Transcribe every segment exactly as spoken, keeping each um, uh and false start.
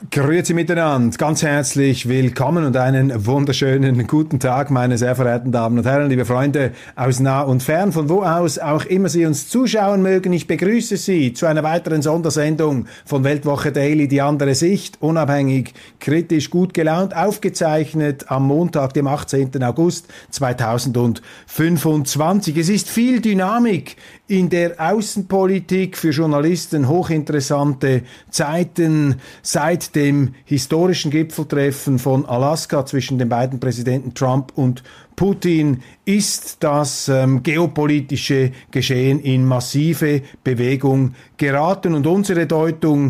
Grüezi miteinander, ganz herzlich willkommen und einen wunderschönen guten Tag, meine sehr verehrten Damen und Herren, liebe Freunde aus nah und fern, von wo aus auch immer Sie uns zuschauen mögen. Ich begrüße Sie zu einer weiteren Sondersendung von Weltwoche Daily, die andere Sicht, unabhängig, kritisch, gut gelaunt, aufgezeichnet am Montag, dem achtzehnten August zweitausendfünfundzwanzig. Es ist viel Dynamik in der Außenpolitik, für Journalisten hochinteressante Zeiten seit dem historischen Gipfeltreffen von Alaska zwischen den beiden Präsidenten Trump und Putin ist das ähm, geopolitische Geschehen in massive Bewegung geraten, und unsere Deutung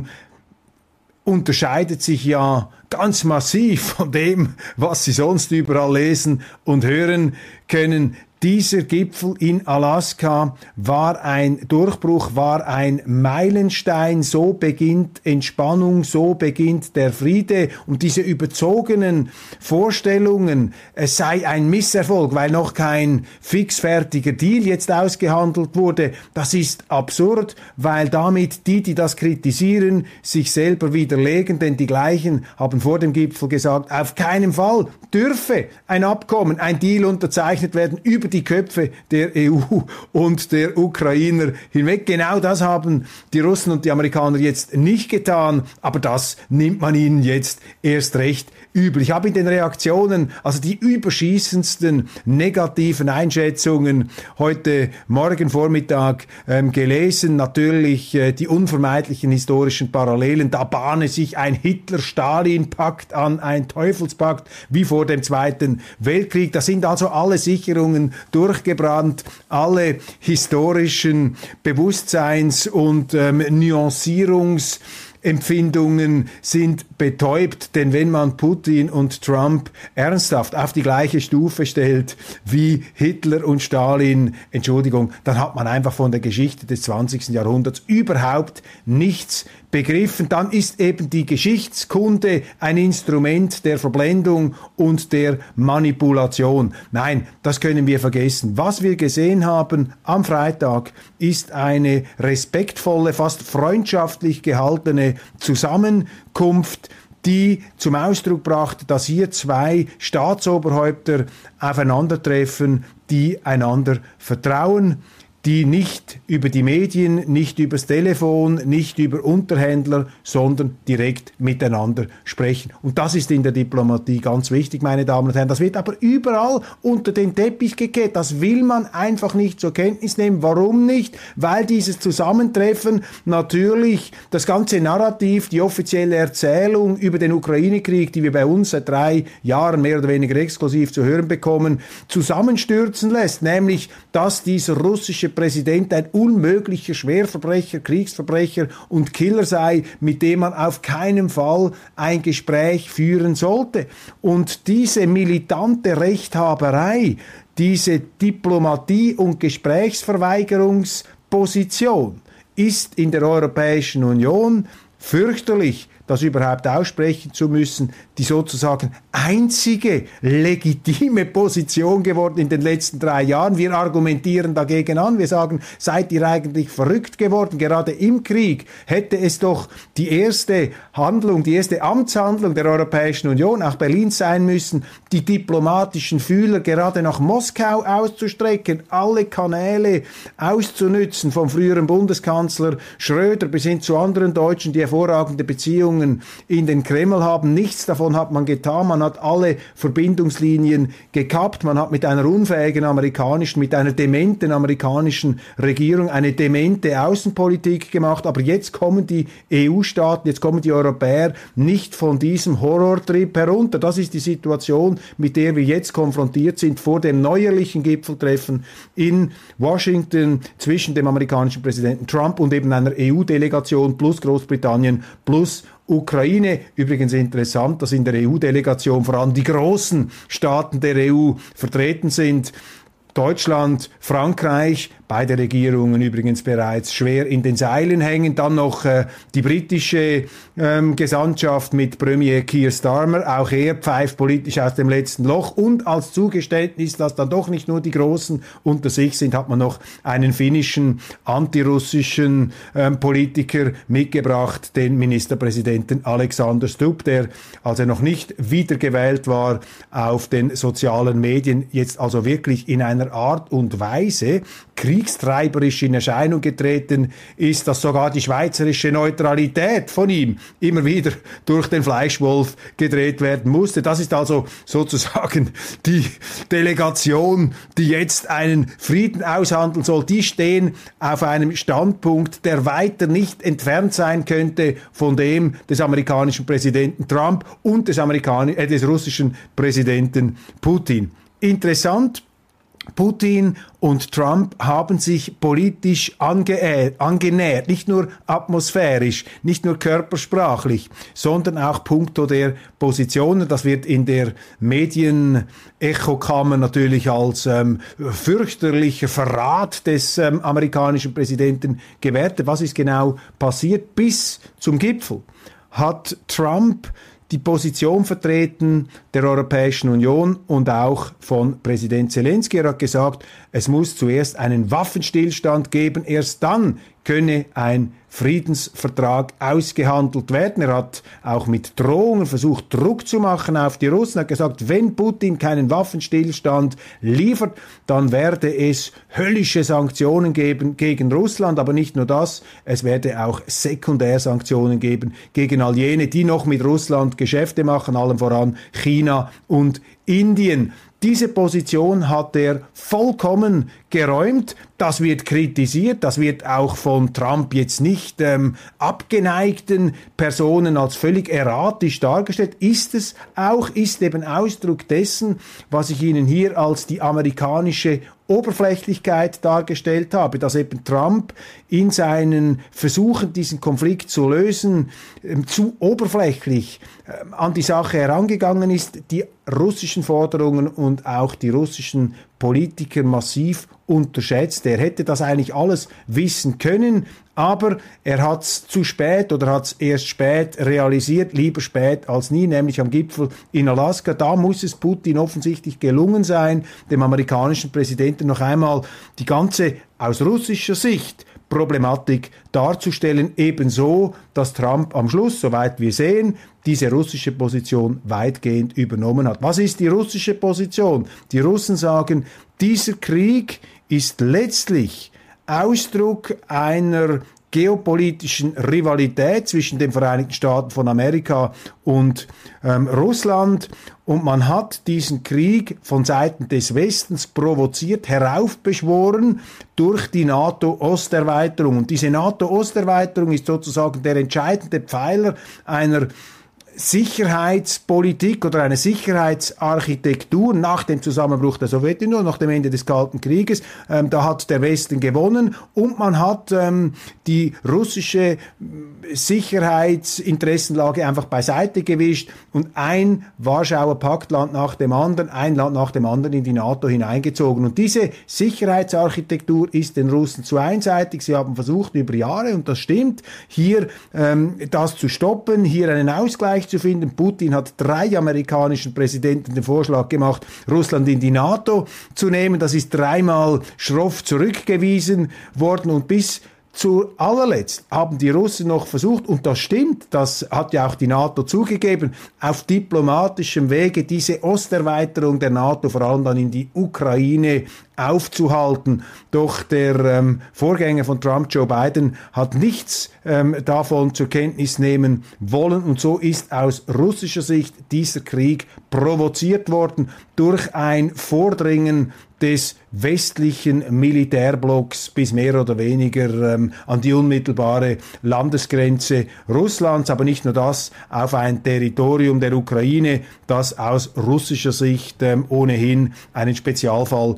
unterscheidet sich ja ganz massiv von dem, was Sie sonst überall lesen und hören können. Dieser Gipfel in Alaska war ein Durchbruch, war ein Meilenstein. So beginnt Entspannung, so beginnt der Friede. Und diese überzogenen Vorstellungen, es sei ein Misserfolg, weil noch kein fixfertiger Deal jetzt ausgehandelt wurde, das ist absurd, weil damit die, die das kritisieren, sich selber widerlegen. Denn die gleichen haben vor dem Gipfel gesagt, auf keinen Fall dürfe ein Abkommen, ein Deal unterzeichnet werden über die Köpfe der E U und der Ukrainer hinweg. Genau das haben die Russen und die Amerikaner jetzt nicht getan, aber das nimmt man ihnen jetzt erst recht übel. Ich habe in den Reaktionen also die überschießendsten negativen Einschätzungen heute Morgen Vormittag ähm, gelesen. Natürlich äh, die unvermeidlichen historischen Parallelen. Da bahne sich ein Hitler-Stalin-Pakt an, ein Teufelspakt wie vor dem Zweiten Weltkrieg. Da sind also alle Sicherungen durchgebrannt, alle historischen Bewusstseins- und ähm, Nuancierungs- Empfindungen sind betäubt, denn wenn man Putin und Trump ernsthaft auf die gleiche Stufe stellt wie Hitler und Stalin, Entschuldigung, dann hat man einfach von der Geschichte des zwanzigsten Jahrhunderts überhaupt nichts begriffen. Dann ist eben die Geschichtskunde ein Instrument der Verblendung und der Manipulation. Nein, das können wir vergessen. Was wir gesehen haben am Freitag ist eine respektvolle, fast freundschaftlich gehaltene Zusammenkunft, die zum Ausdruck brachte, dass hier zwei Staatsoberhäupter aufeinandertreffen, die einander vertrauen, die nicht über die Medien, nicht übers Telefon, nicht über Unterhändler, sondern direkt miteinander sprechen. Und das ist in der Diplomatie ganz wichtig, meine Damen und Herren. Das wird aber überall unter den Teppich gekehrt. Das will man einfach nicht zur Kenntnis nehmen. Warum nicht? Weil dieses Zusammentreffen natürlich das ganze Narrativ, die offizielle Erzählung über den Ukraine-Krieg, die wir bei uns seit drei Jahren mehr oder weniger exklusiv zu hören bekommen, zusammenstürzen lässt. Nämlich, dass dieser russische Präsident ein unmöglicher Schwerverbrecher, Kriegsverbrecher und Killer sei, mit dem man auf keinen Fall ein Gespräch führen sollte. Und diese militante Rechthaberei, diese Diplomatie- und Gesprächsverweigerungsposition ist in der Europäischen Union fürchterlich, das überhaupt aussprechen zu müssen, die sozusagen einzige legitime Position geworden in den letzten drei Jahren. Wir argumentieren dagegen an. Wir sagen, seid ihr eigentlich verrückt geworden? Gerade im Krieg hätte es doch die erste Handlung, die erste Amtshandlung der Europäischen Union, auch Berlins sein müssen, die diplomatischen Fühler gerade nach Moskau auszustrecken, alle Kanäle auszunützen, vom früheren Bundeskanzler Schröder bis hin zu anderen Deutschen, die hervorragende Beziehungen in den Kreml haben. Nichts davon hat man getan. Man hat alle Verbindungslinien gekappt. Man hat mit einer unfähigen amerikanischen, mit einer dementen amerikanischen Regierung eine demente Außenpolitik gemacht. Aber jetzt kommen die E U-Staaten, jetzt kommen die Europäer nicht von diesem Horrortrip herunter. Das ist die Situation, mit der wir jetzt konfrontiert sind vor dem neuerlichen Gipfeltreffen in Washington zwischen dem amerikanischen Präsidenten Trump und eben einer E U-Delegation plus Großbritannien plus Ukraine. Übrigens interessant, dass in der E U-Delegation vor allem die großen Staaten der E U vertreten sind. Deutschland, Frankreich, beide Regierungen übrigens bereits schwer in den Seilen hängen. Dann noch äh, die britische ähm, Gesandtschaft mit Premier Keir Starmer. Auch er pfeift politisch aus dem letzten Loch. Und als Zugeständnis, dass dann doch nicht nur die Großen unter sich sind, hat man noch einen finnischen, antirussischen ähm, Politiker mitgebracht, den Ministerpräsidenten Alexander Stubb, der, als er noch nicht wiedergewählt war, auf den sozialen Medien jetzt also wirklich in einer Art und Weise kriegstreiberisch in Erscheinung getreten ist, dass sogar die schweizerische Neutralität von ihm immer wieder durch den Fleischwolf gedreht werden musste. Das ist also sozusagen die Delegation, die jetzt einen Frieden aushandeln soll. Die stehen auf einem Standpunkt, der weiter nicht entfernt sein könnte von dem des amerikanischen Präsidenten Trump und des, Amerikan- äh, des russischen Präsidenten Putin. Interessant, Putin und Trump haben sich politisch ange- angenähert, nicht nur atmosphärisch, nicht nur körpersprachlich, sondern auch puncto der Positionen. Das wird in der Medienechokammer natürlich als ähm, fürchterlicher Verrat des ähm, amerikanischen Präsidenten gewertet. Was ist genau passiert? Bis zum Gipfel hat Trump die Position vertreten der Europäischen Union und auch von Präsident Zelensky. Er hat gesagt, es muss zuerst einen Waffenstillstand geben, erst dann könne ein Friedensvertrag ausgehandelt werden. Er hat auch mit Drohungen versucht, Druck zu machen auf die Russen. Er hat gesagt, wenn Putin keinen Waffenstillstand liefert, dann werde es höllische Sanktionen geben gegen Russland. Aber nicht nur das, es werde auch Sekundärsanktionen geben gegen all jene, die noch mit Russland Geschäfte machen, allem voran China und Indien. Diese Position hat er vollkommen geräumt. Das wird kritisiert. Das wird auch von Trump jetzt nicht ähm, abgeneigten Personen als völlig erratisch dargestellt. Ist es auch, ist eben Ausdruck dessen, was ich Ihnen hier als die amerikanische Oberflächlichkeit dargestellt habe, dass eben Trump in seinen Versuchen, diesen Konflikt zu lösen, ähm, zu oberflächlich ähm, an die Sache herangegangen ist, die russischen Forderungen und auch die russischen Politiker massiv unterschätzt. Er hätte das eigentlich alles wissen können, aber er hat es zu spät oder hat es erst spät realisiert, lieber spät als nie, nämlich am Gipfel in Alaska. Da muss es Putin offensichtlich gelungen sein, dem amerikanischen Präsidenten noch einmal die ganze, aus russischer Sicht, Problematik darzustellen, ebenso, dass Trump am Schluss, soweit wir sehen, diese russische Position weitgehend übernommen hat. Was ist die russische Position? Die Russen sagen, dieser Krieg ist letztlich Ausdruck einer geopolitischen Rivalität zwischen den Vereinigten Staaten von Amerika und ähm, Russland, und man hat diesen Krieg von Seiten des Westens provoziert, heraufbeschworen durch die NATO-Osterweiterung. Und diese NATO-Osterweiterung ist sozusagen der entscheidende Pfeiler einer Sicherheitspolitik oder eine Sicherheitsarchitektur nach dem Zusammenbruch der Sowjetunion, nach dem Ende des Kalten Krieges. Ähm, da hat der Westen gewonnen und man hat ähm, die russische Sicherheitsinteressenlage einfach beiseite gewischt und ein Warschauer Paktland nach dem anderen, ein Land nach dem anderen in die NATO hineingezogen. Und diese Sicherheitsarchitektur ist den Russen zu einseitig. Sie haben versucht über Jahre, und das stimmt, hier ähm, das zu stoppen, hier einen Ausgleich zu finden. Putin hat drei amerikanischen Präsidenten den Vorschlag gemacht, Russland in die NATO zu nehmen. Das ist dreimal schroff zurückgewiesen worden und bis zu allerletzt haben die Russen noch versucht, und das stimmt, das hat ja auch die NATO zugegeben, auf diplomatischem Wege diese Osterweiterung der NATO vor allem dann in die Ukraine aufzuhalten. Doch der ähm, Vorgänger von Trump, Joe Biden, hat nichts ähm, davon zur Kenntnis nehmen wollen, und so ist aus russischer Sicht dieser Krieg provoziert worden durch ein Vordringen des westlichen Militärblocks bis mehr oder weniger ähm, an die unmittelbare Landesgrenze Russlands, aber nicht nur das, auf ein Territorium der Ukraine, das aus russischer Sicht ähm, ohnehin einen Spezialfall bedeutet.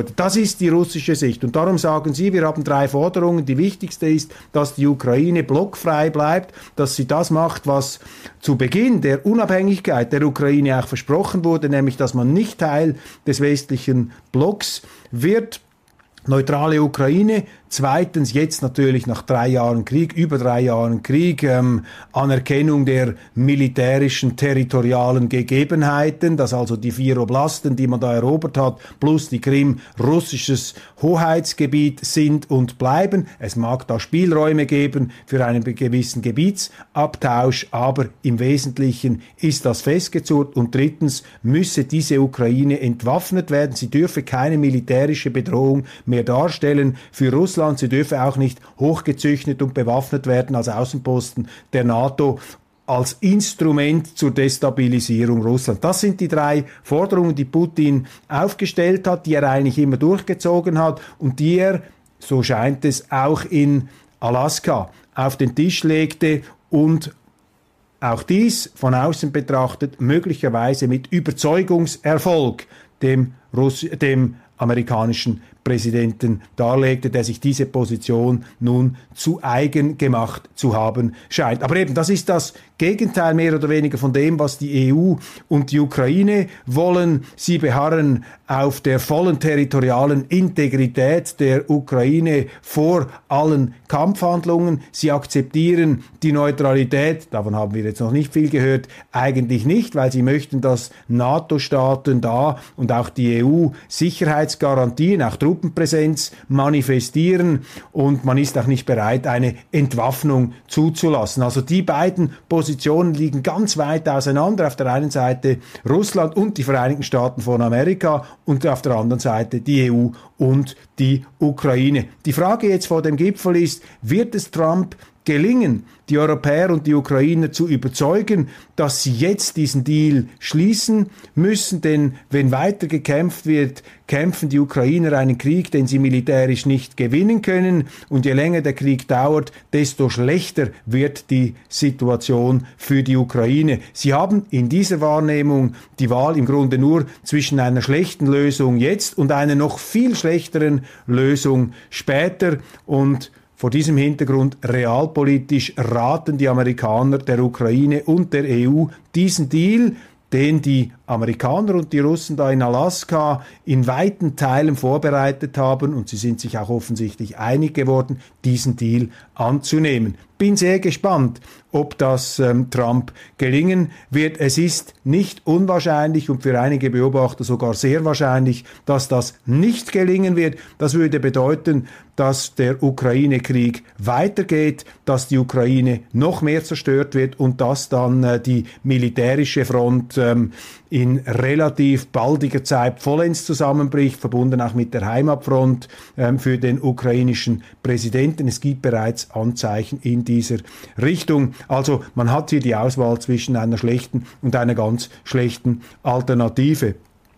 das ist die russische Sicht. Und darum sagen sie, wir haben drei Forderungen. Die wichtigste ist, dass die Ukraine blockfrei bleibt, dass sie das macht, was zu Beginn der Unabhängigkeit der Ukraine auch versprochen wurde, nämlich, dass man nicht Teil des westlichen Blocks wird. Neutrale Ukraine. Zweitens, jetzt natürlich nach drei Jahren Krieg, über drei Jahren Krieg, ähm, Anerkennung der militärischen, territorialen Gegebenheiten, dass also die vier Oblasten, die man da erobert hat, plus die Krim russisches Hoheitsgebiet sind und bleiben. Es mag da Spielräume geben für einen gewissen Gebietsabtausch, aber im Wesentlichen ist das festgezurrt. Und drittens müsse diese Ukraine entwaffnet werden. Sie dürfe keine militärische Bedrohung mehr darstellen für Russland. Sie dürfe auch nicht hochgezüchtet und bewaffnet werden als Außenposten der NATO, als Instrument zur Destabilisierung Russlands. Das sind die drei Forderungen, die Putin aufgestellt hat, die er eigentlich immer durchgezogen hat und die er, so scheint es, auch in Alaska auf den Tisch legte und auch dies von außen betrachtet möglicherweise mit Überzeugungserfolg dem, Russ dem amerikanischen Präsidenten darlegte, der sich diese Position nun zu eigen gemacht zu haben scheint. Aber eben, das ist das Gegenteil mehr oder weniger von dem, was die E U und die Ukraine wollen. Sie beharren auf der vollen territorialen Integrität der Ukraine vor allen Kampfhandlungen. Sie akzeptieren die Neutralität, davon haben wir jetzt noch nicht viel gehört, eigentlich nicht, weil sie möchten, dass NATO-Staaten da und auch die E U Sicherheitsgarantien, auch Truppenpräsenz manifestieren, und man ist auch nicht bereit, eine Entwaffnung zuzulassen. Also die beiden Positionen liegen ganz weit auseinander. Auf der einen Seite Russland und die Vereinigten Staaten von Amerika und auf der anderen Seite die E U und die Ukraine. Die Frage jetzt vor dem Gipfel ist, wird es Trump gelingen, die Europäer und die Ukrainer zu überzeugen, dass sie jetzt diesen Deal schließen müssen, denn wenn weiter gekämpft wird, kämpfen die Ukrainer einen Krieg, den sie militärisch nicht gewinnen können, und je länger der Krieg dauert, desto schlechter wird die Situation für die Ukraine. Sie haben in dieser Wahrnehmung die Wahl im Grunde nur zwischen einer schlechten Lösung jetzt und einer noch viel schlechteren Lösung später, und vor diesem Hintergrund realpolitisch raten die Amerikaner der Ukraine und der E U, diesen Deal, den die Amerikaner und die Russen da in Alaska in weiten Teilen vorbereitet haben, und sie sind sich auch offensichtlich einig geworden, diesen Deal anzunehmen. Bin sehr gespannt, ob das ähm, Trump gelingen wird. Es ist nicht unwahrscheinlich und für einige Beobachter sogar sehr wahrscheinlich, dass das nicht gelingen wird. Das würde bedeuten, dass der Ukraine-Krieg weitergeht, dass die Ukraine noch mehr zerstört wird und dass dann äh, die militärische Front ähm, in relativ baldiger Zeit vollends zusammenbricht, verbunden auch mit der Heimatfront ähm, für den ukrainischen Präsidenten. Es gibt bereits Anzeichen in dieser Richtung. Also man hat hier die Auswahl zwischen einer schlechten und einer ganz schlechten Alternative.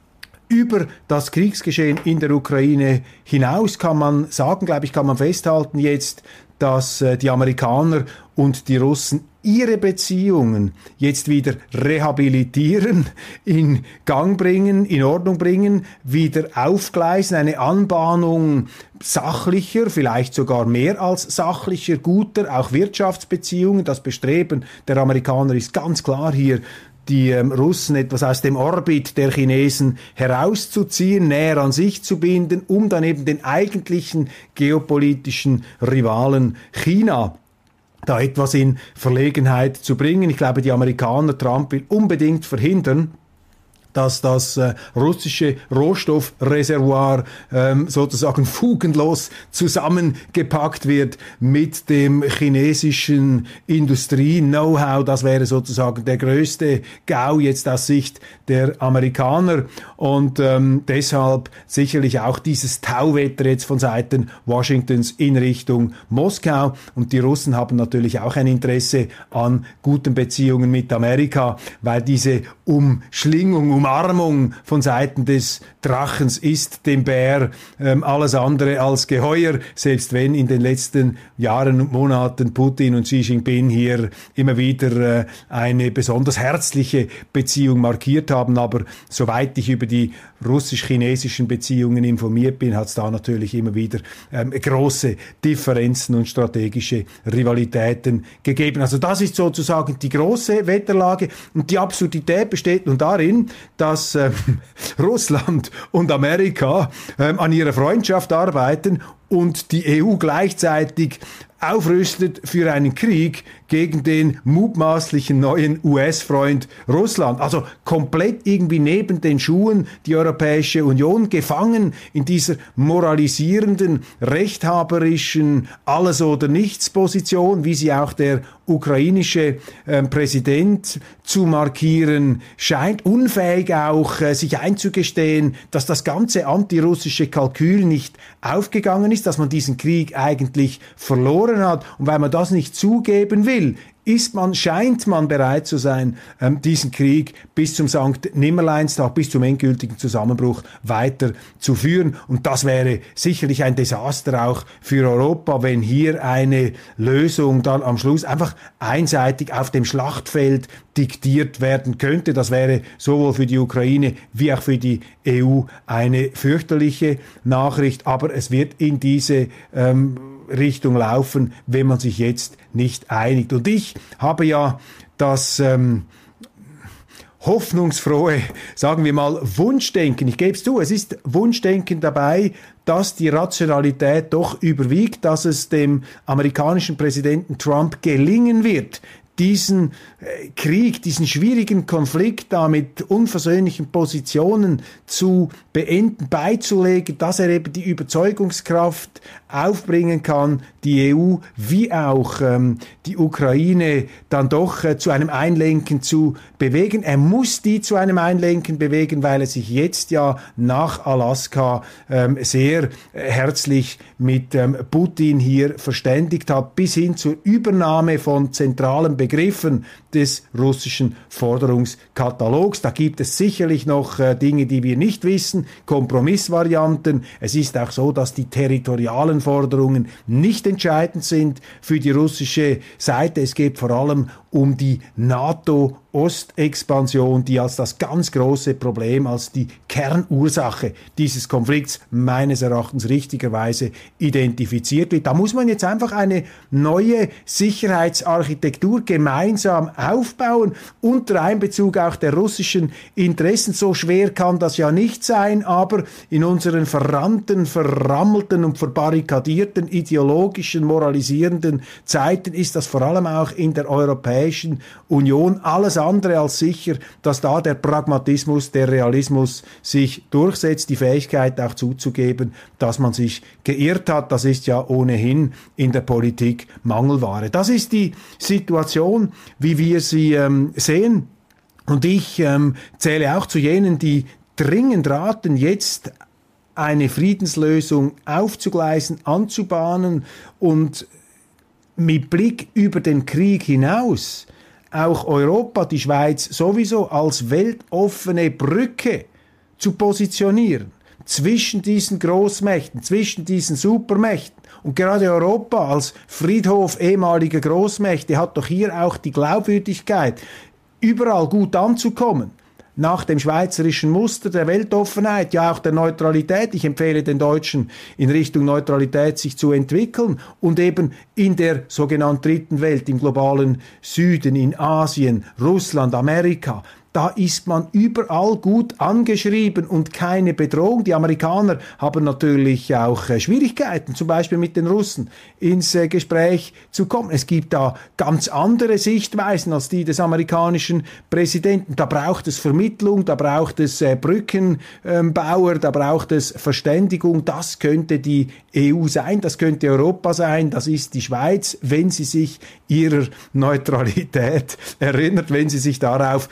Über das Kriegsgeschehen in der Ukraine hinaus kann man sagen, glaube ich, kann man festhalten jetzt, dass äh, die Amerikaner und die Russen ihre Beziehungen jetzt wieder rehabilitieren, in Gang bringen, in Ordnung bringen, wieder aufgleisen, eine Anbahnung sachlicher, vielleicht sogar mehr als sachlicher, guter, auch Wirtschaftsbeziehungen. Das Bestreben der Amerikaner ist ganz klar hier, die ähm, Russen etwas aus dem Orbit der Chinesen herauszuziehen, näher an sich zu binden, um dann eben den eigentlichen geopolitischen Rivalen China da etwas in Verlegenheit zu bringen. Ich glaube, die Amerikaner, Trump will unbedingt verhindern, dass das äh, russische Rohstoffreservoir ähm, sozusagen fugenlos zusammengepackt wird mit dem chinesischen Industrie-Know-how. Das wäre sozusagen der größte GAU jetzt aus Sicht der Amerikaner, und ähm, deshalb sicherlich auch dieses Tauwetter jetzt von Seiten Washingtons in Richtung Moskau, und die Russen haben natürlich auch ein Interesse an guten Beziehungen mit Amerika, weil diese Umschlingung um Umarmung von Seiten des Drachens ist dem Bär ähm, alles andere als geheuer, selbst wenn in den letzten Jahren und Monaten Putin und Xi Jinping hier immer wieder äh, eine besonders herzliche Beziehung markiert haben. Aber soweit ich über die russisch-chinesischen Beziehungen informiert bin, hat es da natürlich immer wieder ähm, große Differenzen und strategische Rivalitäten gegeben. Also das ist sozusagen die große Wetterlage, und die Absurdität besteht nun darin, dass ähm, Russland und Amerika ähm, an ihrer Freundschaft arbeiten und die E U gleichzeitig aufrüstet für einen Krieg gegen den mutmaßlichen neuen U S-Freund Russland. Also komplett irgendwie neben den Schuhen die Europäische Union, gefangen in dieser moralisierenden, rechthaberischen Alles-oder-nichts-Position, wie sie auch der ukrainische äh, Präsident zu markieren scheint, unfähig auch äh, sich einzugestehen, dass das ganze antirussische Kalkül nicht aufgegangen ist, dass man diesen Krieg eigentlich verloren hat. Und weil man das nicht zugeben will, ist man, scheint man bereit zu sein, ähm, diesen Krieg bis zum Sankt Nimmerleinstag, bis zum endgültigen Zusammenbruch weiter zu führen. Und das wäre sicherlich ein Desaster auch für Europa, wenn hier eine Lösung dann am Schluss einfach einseitig auf dem Schlachtfeld diktiert werden könnte. Das wäre sowohl für die Ukraine wie auch für die E U eine fürchterliche Nachricht. Aber es wird in diese ähm, Richtung laufen, wenn man sich jetzt nicht einigt. Und ich habe ja das ähm, hoffnungsfrohe, sagen wir mal, Wunschdenken. Ich gebe es zu, es ist Wunschdenken dabei, dass die Rationalität doch überwiegt, dass es dem amerikanischen Präsidenten Trump gelingen wird, diesen äh, Krieg, diesen schwierigen Konflikt da mit unversöhnlichen Positionen zu beenden, beizulegen, dass er eben die Überzeugungskraft aufbringen kann, die E U wie auch ähm, die Ukraine dann doch äh, zu einem Einlenken zu bewegen. Er muss die zu einem Einlenken bewegen, weil er sich jetzt ja nach Alaska ähm, sehr äh, herzlich mit ähm, Putin hier verständigt hat, bis hin zur Übernahme von zentralen Begriffen des russischen Forderungskatalogs. Da gibt es sicherlich noch äh, Dinge, die wir nicht wissen, Kompromissvarianten. Es ist auch so, dass die territorialen Forderungen nicht entscheidend sind für die russische Seite. Es geht vor allem um die NATO-Ostexpansion, die als das ganz große Problem, als die Kernursache dieses Konflikts meines Erachtens richtigerweise identifiziert wird. Da muss man jetzt einfach eine neue Sicherheitsarchitektur gemeinsam aufbauen, unter Einbezug auch der russischen Interessen. So schwer kann das ja nicht sein, aber in unseren verrannten, verrammelten und verbarrikadierten, ideologischen, moralisierenden Zeiten ist das vor allem auch in der Europäischen Union alles andere als sicher, dass da der Pragmatismus, der Realismus sich durchsetzt, die Fähigkeit auch zuzugeben, dass man sich geirrt hat. Das ist ja ohnehin in der Politik Mangelware. Das ist die Situation, wie wir sie ähm, sehen. Und ich ähm, zähle auch zu jenen, die dringend raten, jetzt eine Friedenslösung aufzugleisen, anzubahnen und mit Blick über den Krieg hinaus auch Europa, die Schweiz sowieso als weltoffene Brücke zu positionieren zwischen diesen Großmächten, zwischen diesen Supermächten. Und gerade Europa als Friedhof ehemaliger Großmächte hat doch hier auch die Glaubwürdigkeit, überall gut anzukommen. Nach dem schweizerischen Muster der Weltoffenheit, ja auch der Neutralität. Ich empfehle den Deutschen, in Richtung Neutralität sich zu entwickeln und eben in der sogenannten dritten Welt, im globalen Süden, in Asien, Russland, Amerika, da ist man überall gut angeschrieben und keine Bedrohung. Die Amerikaner haben natürlich auch äh, Schwierigkeiten, zum Beispiel mit den Russen ins äh, Gespräch zu kommen. Es gibt da ganz andere Sichtweisen als die des amerikanischen Präsidenten. Da braucht es Vermittlung, da braucht es äh, Brückenbauer, da braucht es Verständigung. Das könnte die E U sein, das könnte Europa sein, das ist die Schweiz, wenn sie sich ihrer Neutralität erinnert, wenn sie sich darauf zurück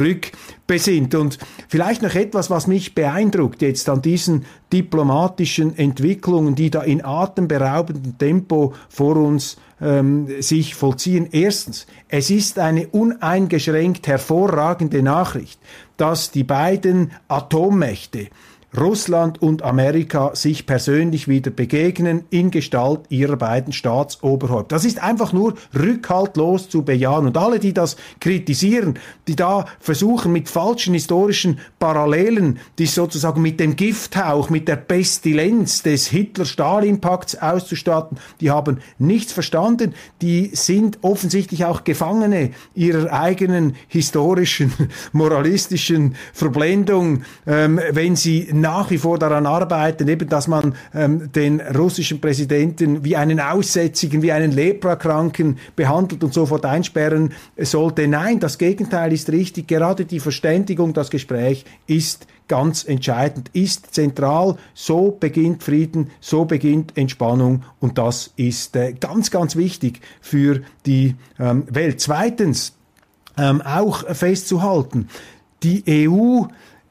Glück besinnt. Und vielleicht noch etwas, was mich beeindruckt jetzt an diesen diplomatischen Entwicklungen, die da in atemberaubendem Tempo vor uns ähm, sich vollziehen. Erstens, es ist eine uneingeschränkt hervorragende Nachricht, dass die beiden Atommächte Russland und Amerika sich persönlich wieder begegnen in Gestalt ihrer beiden Staatsoberhäupter. Das ist einfach nur rückhaltlos zu bejahen. Und alle, die das kritisieren, die da versuchen mit falschen historischen Parallelen, die sozusagen mit dem Gifthauch, mit der Pestilenz des Hitler-Stalin-Pakts auszustatten, die haben nichts verstanden. Die sind offensichtlich auch Gefangene ihrer eigenen historischen, moralistischen Verblendung, ähm, wenn sie nach wie vor daran arbeiten, eben, dass man ähm, den russischen Präsidenten wie einen Aussätzigen, wie einen Leprakranken behandelt und sofort einsperren sollte. Nein, das Gegenteil ist richtig. Gerade die Verständigung, das Gespräch ist ganz entscheidend, ist zentral. So beginnt Frieden, so beginnt Entspannung und das ist äh, ganz, ganz wichtig für die ähm, Welt. Zweitens, ähm, auch festzuhalten, die E U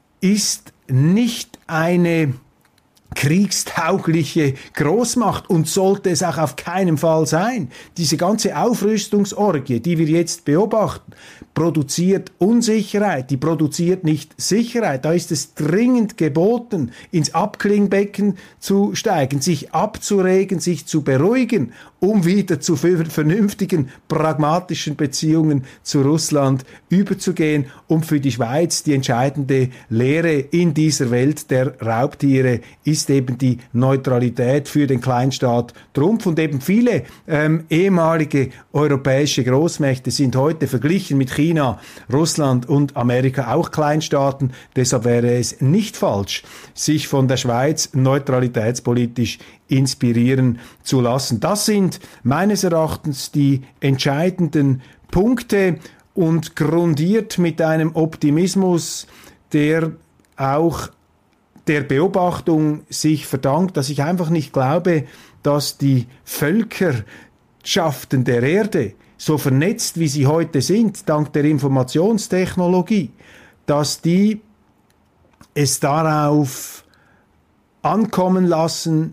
ist nicht eine kriegstaugliche Großmacht und sollte es auch auf keinen Fall sein. Diese ganze Aufrüstungsorgie, die wir jetzt beobachten, produziert Unsicherheit, die produziert nicht Sicherheit. Da ist es dringend geboten, ins Abklingbecken zu steigen, sich abzuregen, sich zu beruhigen, um wieder zu vernünftigen, pragmatischen Beziehungen zu Russland überzugehen, um für die Schweiz die entscheidende Lehre in dieser Welt der Raubtiere ist eben die Neutralität für den Kleinstaat Trumpf. Und eben viele ähm, ehemalige europäische Großmächte sind heute verglichen mit China, Russland und Amerika auch Kleinstaaten. Deshalb wäre es nicht falsch, sich von der Schweiz neutralitätspolitisch inspirieren zu lassen. Das sind meines Erachtens die entscheidenden Punkte und grundiert mit einem Optimismus, der auch der Beobachtung sich verdankt, dass ich einfach nicht glaube, dass die Völkerschaften der Erde, so vernetzt wie sie heute sind, dank der Informationstechnologie, dass die es darauf ankommen lassen,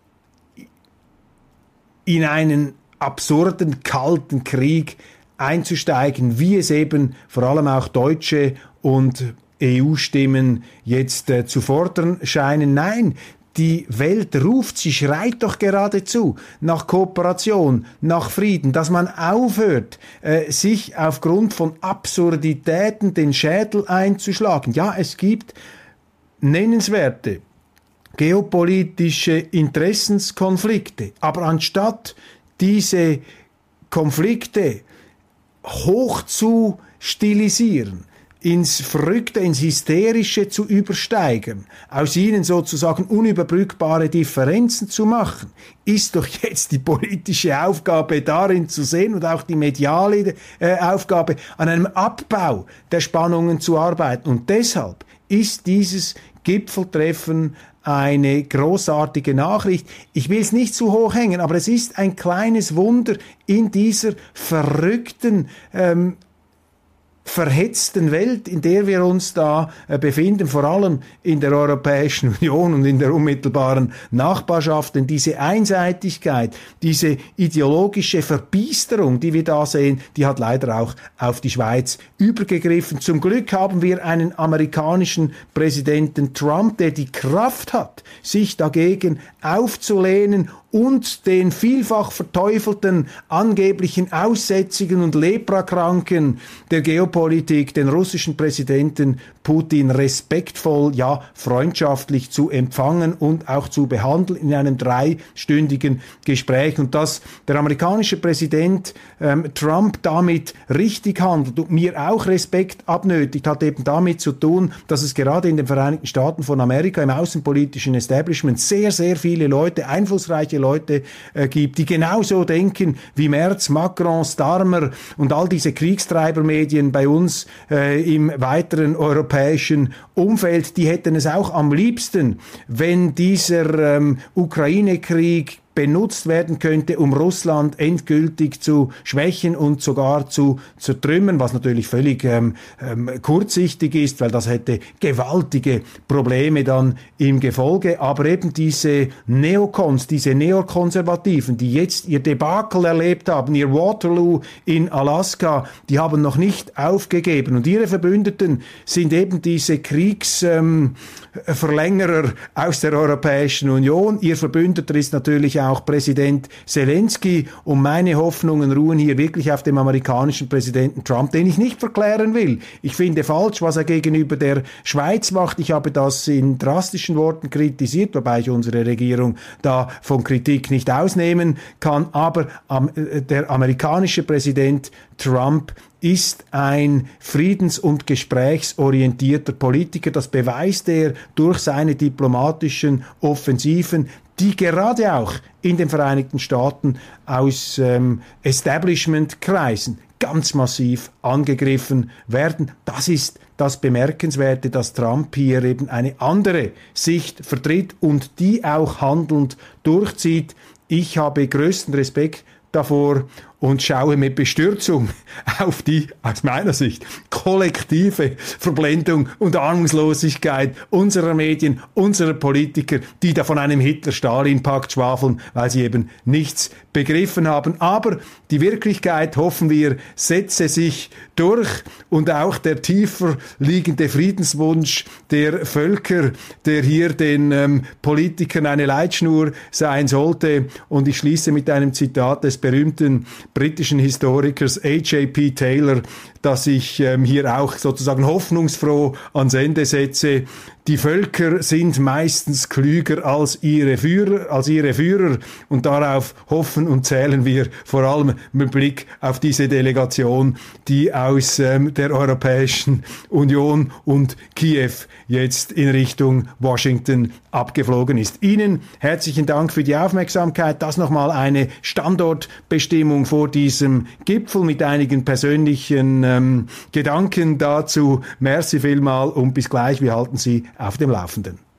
in einen absurden, kalten Krieg einzusteigen, wie es eben vor allem auch deutsche und E U-Stimmen jetzt äh, zu fordern scheinen. Nein, die Welt ruft, sie schreit doch geradezu nach Kooperation, nach Frieden, dass man aufhört, äh, sich aufgrund von Absurditäten den Schädel einzuschlagen. Ja, es gibt nennenswerte geopolitische Interessenskonflikte, aber anstatt diese Konflikte hoch zu stilisieren, ins Verrückte, ins Hysterische zu übersteigen, aus ihnen sozusagen unüberbrückbare Differenzen zu machen, ist doch jetzt die politische Aufgabe darin zu sehen und auch die mediale äh, Aufgabe, an einem Abbau der Spannungen zu arbeiten. Und deshalb ist dieses Gipfeltreffen eine großartige Nachricht. Ich will es nicht zu hoch hängen, aber es ist ein kleines Wunder in dieser verrückten, ähm, verhetzten Welt, in der wir uns da äh, befinden, vor allem in der Europäischen Union und in der unmittelbaren Nachbarschaft. Denn diese Einseitigkeit, diese ideologische Verbiesterung, die wir da sehen, die hat leider auch auf die Schweiz übergegriffen. Zum Glück haben wir einen amerikanischen Präsidenten Trump, der die Kraft hat, sich dagegen aufzulehnen und den vielfach verteufelten, angeblichen Aussätzigen und Leprakranken der Geopolitik, den russischen Präsidenten Putin, respektvoll, ja freundschaftlich zu empfangen und auch zu behandeln in einem dreistündigen Gespräch. Und dass der amerikanische Präsident ähm, Trump damit richtig handelt und mir auch Respekt abnötigt, hat eben damit zu tun, dass es gerade in den Vereinigten Staaten von Amerika im außenpolitischen Establishment sehr, sehr viele Leute, einflussreiche Leute äh, gibt, die genauso denken wie Merz, Macron, Starmer und all diese Kriegstreibermedien bei uns äh, im weiteren europäischen Umfeld. Die hätten es auch am liebsten, wenn dieser ähm, Ukraine-Krieg benutzt werden könnte, um Russland endgültig zu schwächen und sogar zu zertrümmern, was natürlich völlig ähm, ähm, kurzsichtig ist, weil das hätte gewaltige Probleme dann im Gefolge. Aber eben diese Neokons, diese Neokonservativen, die jetzt ihr Debakel erlebt haben, ihr Waterloo in Alaska, die haben noch nicht aufgegeben. Und ihre Verbündeten sind eben diese Kriegsverlängerer ähm, aus der Europäischen Union. Ihr Verbündeter ist natürlich auch Präsident Zelensky. Und meine Hoffnungen ruhen hier wirklich auf dem amerikanischen Präsidenten Trump, den ich nicht verklären will. Ich finde falsch, was er gegenüber der Schweiz macht. Ich habe das in drastischen Worten kritisiert, wobei ich unsere Regierung da von Kritik nicht ausnehmen kann. Aber ähm, der amerikanische Präsident Trump ist ein friedens- und gesprächsorientierter Politiker. Das beweist er durch seine diplomatischen Offensiven, die gerade auch in den Vereinigten Staaten aus ähm, Establishment-Kreisen ganz massiv angegriffen werden. Das ist das Bemerkenswerte, dass Trump hier eben eine andere Sicht vertritt und die auch handelnd durchzieht. Ich habe größten Respekt davor und schaue mit Bestürzung auf die, aus meiner Sicht, kollektive Verblendung und Ahnungslosigkeit unserer Medien, unserer Politiker, die da von einem Hitler-Stalin-Pakt schwafeln, weil sie eben nichts begriffen haben. Aber die Wirklichkeit, hoffen wir, setze sich durch und auch der tiefer liegende Friedenswunsch der Völker, der hier den ähm, Politikern eine Leitschnur sein sollte. Und ich schließe mit einem Zitat des berühmten britischen Historikers A J P Taylor, dass ich ähm, hier auch sozusagen hoffnungsfroh ans Ende setze. Die Völker sind meistens klüger als ihre Führer, als ihre Führer und darauf hoffen und zählen wir vor allem mit Blick auf diese Delegation, die aus ähm, der Europäischen Union und Kiew jetzt in Richtung Washington abgeflogen ist. Ihnen herzlichen Dank für die Aufmerksamkeit. Das nochmal eine Standortbestimmung vor diesem Gipfel mit einigen persönlichen ähm, Gedanken dazu. Merci vielmal und bis gleich. Wir halten Sie auf dem Laufenden.